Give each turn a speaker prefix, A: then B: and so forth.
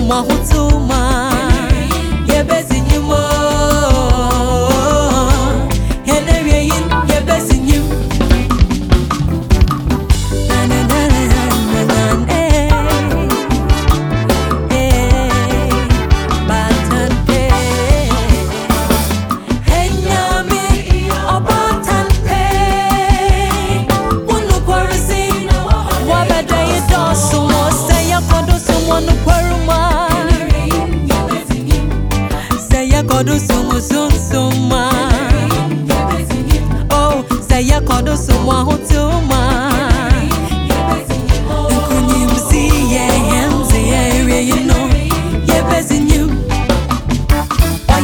A: suma hutuma yebezinyimo henereyin yebezinyim Kodu sumu suma, oh, say ya kodu sumu hutuma.